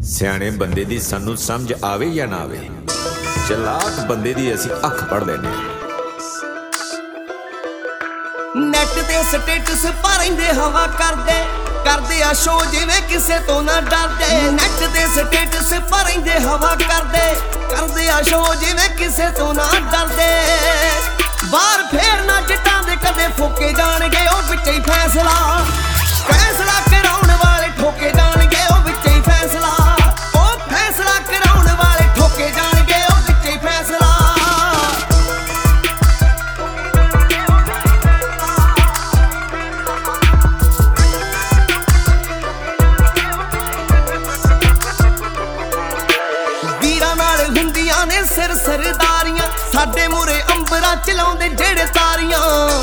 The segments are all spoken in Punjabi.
ਸਿਆਣੇ ਬੰਦੇ ਦੀ ਸਾਨੂੰ ਸਮਝ ਆਵੇ ਜਾਂ ਨਾ ਆਵੇ, ਚਲਾਕ ਬੰਦੇ ਦੀ ਅਸੀਂ ਅੱਖ ਪੜ ਲੈਨੇ। ਨੈਟ ਤੇ ਸਟੇਟਸ ਪਾ ਰਹਿੰਦੇ ਹਵਾ ਕਰਦੇ ਆ ਸ਼ੋ ਜਿਵੇਂ ਕਿਸੇ ਤੋਂ ਨਾ ਡਰਦੇ। ਨੈਟ ਤੇ ਸਟੇਟਸ ਪਾ ਰਹਿੰਦੇ ਹਵਾ ਕਰਦੇ ਆ ਸ਼ੋ ਜਿਵੇਂ ਕਿਸੇ ਤੋਂ ਨਾ ਡਰਦੇ। ਬਾਹਰ ਫੇਰ ਨਾ ਜੱਟਾਂ ਦੇ ਕਦੇ ਫੋਕੇ ਜਾਣਗੇ, ਉਹ ਵਿੱਚ ਹੀ ਫੈਸਲਾ ਕਰਾਉਣ ਵਾਲੇ ਠੋਕੇ ਜਾਣਗੇ, ਉਹ ਵਿੱਚ ਹੀ ਫੈਸਲਾ ਕਰਾਉਣ ਵਾਲੇ ਠੋਕੇ ਜਾਣਗੇ, ਉਹ ਵਿੱਚ ਹੀ ਫੈਸਲਾ। ਵੀਰਾਂ ਨਾਲ ਹੁੰਦੀਆਂ ਨੇ ਸਿਰ ਸਰਦਾਰੀਆਂ, ਸਾਡੇ ਮੂਰੇ ਅੰਬਰਾਂ ਚ ਲਾਉਂਦੇ ਜਿਹੜੇ ਤਾਰੀਆਂ।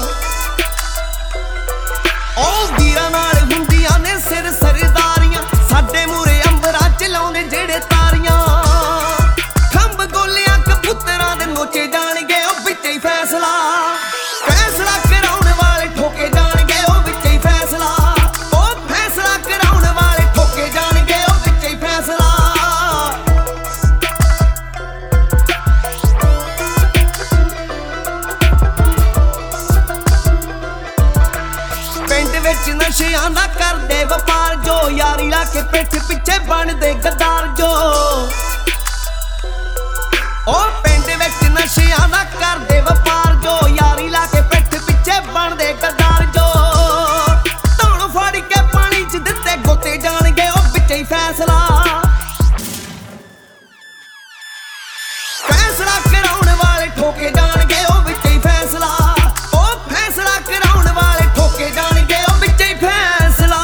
ਉਹ ਵੀਰਾਂ ਨਾਲ ਹੁੰਦੀਆਂ ਨੇ ਸਿਰ ਸਰਦਾਰੀਆਂ, ਸਾਡੇ ਮੂਰੇ ਅੰਬਰਾਂ ਚ ਲਾਉਂਦੇ ਜਿਹੜੇ ਤਾਰੀਆਂ। ਖੰਭ ਗੋਲਿਆਂ ਕਬੂਤਰਾਂ ਦੇ ਨੋਚੇ ਜਾਣਗੇ, ਉਹ ਵਿੱਚ ਹੀ ਫੈਸਲਾ ਕਰਾਉਣ ਵਾਲੇ ਠੋਕੇ ਜਾਣਗੇ, ਉਹ ਵਿੱਚ ਹੀ ਫੈਸਲਾ ਕਰਾਉਣ ਵਾਲੇ ਠੋਕੇ ਜਾਣਗੇ, ਉਹ ਵਿੱਚ ਹੀ ਫੈਸਲਾ। ਪਿੰਡ ਵਿੱਚ ਨਸ਼ਿਆਂ ਦਾ ਕਰਦੇ ਵਪਾਰ ਜੋ, ਯਾਰੀ ਲਾ ਕੇ ਪਿੱਠ ਪਿੱਛੇ ਬਣਦੇ ਗੱਦਾਰ ਜੋ। ਉਹ ਪਿੰਡ ਵਿੱਚ ਨਸ਼ਿਆਂ ਦਾ ਕਰਦੇ ਵਪਾਰ ਜੋ, ਯਾਰੀ ਲਾ ਕੇ ਪਿੱਠ ਪਿੱਛੇ ਬਣਦੇ ਗੱਦਾਰ ਜੋ। ਧੌਣ ਫੜ ਕੇ ਪਾਣੀ 'ਚ ਦਿੱਤੇ ਗੋਤੇ ਜਾਣਗੇ, ਉਹ ਵਿੱਚ ਹੀ ਫੈਸਲਾ ਕਰਾਉਣ ਵਾਲੇ ਠੋਕੇ ਜਾਣਗੇ, ਉਹ ਵਿੱਚ ਹੀ ਫੈਸਲਾ ਕਰਾਉਣ ਵਾਲੇ ਠੋਕੇ ਜਾਣਗੇ, ਉਹ ਵਿੱਚ ਹੀ ਫੈਸਲਾ।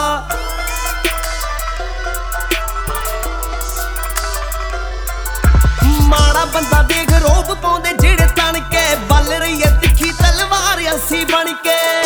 ਮਾੜਾ ਬੰਦਾ ਦੇਖ ਰੋਬ ਪਾਉਂਦੇ ਜਿਹੜੇ ਤਣ ਕੇ, ਬੱਲ ਰਹੀ ਐ ਤਿੱਖੀ ਤਲਵਾਰ ਅਸੀਂ ਬਣ ਕੇ।